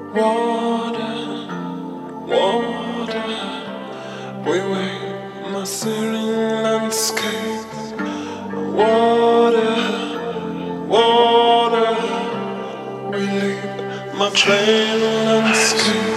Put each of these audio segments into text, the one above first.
Water, water, we wait my serene landscape. Water, water, we leave my plain landscape.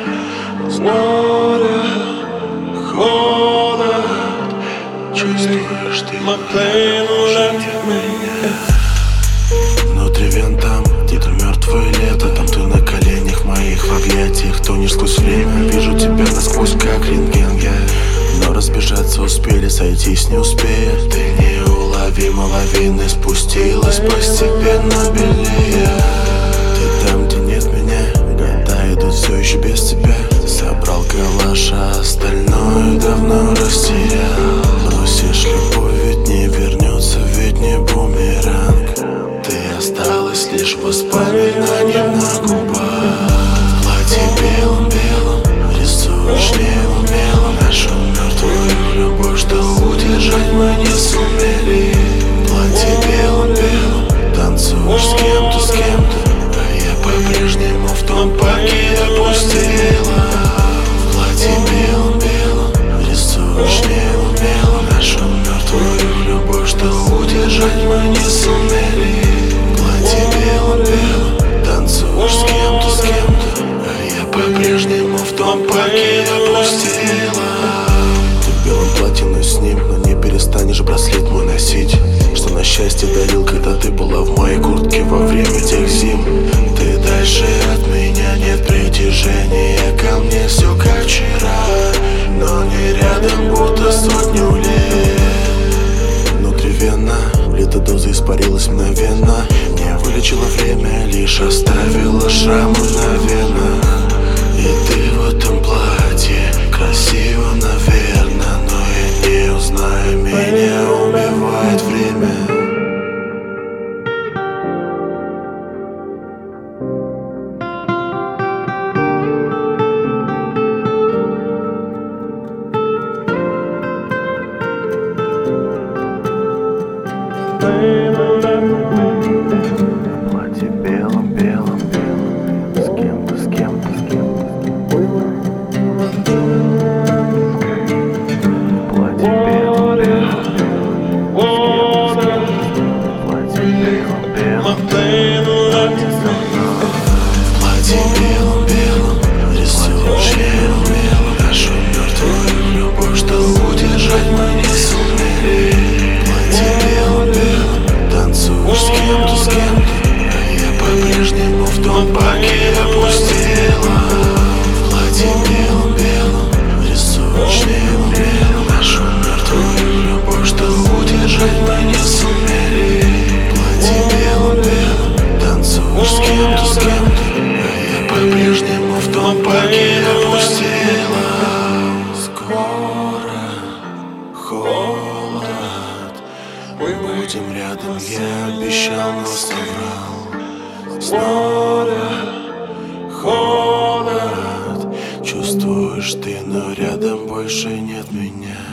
Water, water, чувствуешь ты my plain landscape. Внутри вен там, где-то мертвое лето. Там ты на коленях моих, в объятиях тонешь сквозь время. Вижу тебя насквозь, как рентген, но разбежаться успели, сойтись не успея. Ты неуловима лавиной спустилась постепенно белее. Ты там, где нет меня, года идут все еще без тебя. Ты собрал калаш, а остальное давно растерял. Бросишь любовь, ведь не вернется, ведь не бумеранг. Осталось лишь воспоминание на губах. В платье белом-белом рисуешь неумело нашу мертвую любовь, что удержать мы не сумели. В платье белом-белом танцуешь с кем-то, а я по-прежнему в том паке опустела. В платье белом-белом рисуешь неумело нашу мертвую любовь, что удержать мы не сумели. Белым-белым танцуешь с кем-то, а я по-прежнему в том паке опустела. Ты в белом платье, но с ним, но не перестанешь браслет мой носить, что на счастье дарил, когда ты была в моей куртке во время тех зим. Ты дальше от меня, нет притяжения ко мне, все как вчера, но не рядом, будто сотню лет. Внутривенно влита доза испарилась мгновенно. Не вылечило время, лишь оставила шрамы на венах. И ты в этом платье красиво, наверное, но я не узнаю, меня убивает время. Платье белым-белым, с кем-то. Платье белым-белым, платье белым-белым. Платье белым-белым рисуешь неумело нашу мертвую любовь, что удержать мы не сумели. Платье белым-белым танцуешь с кем-то, а я по-прежнему в том паке опустела. В платье белым-белым рисуешь неумело нашу мертвую любовь, что удержать мы не сумели. Платье белым-белым танцуешь с кем-то, а я по-прежнему в том паке опустела. Скоро холод, мы будем рядом, я обещал, но соврал. Снова холод, чувствуешь ты, но рядом больше нет меня.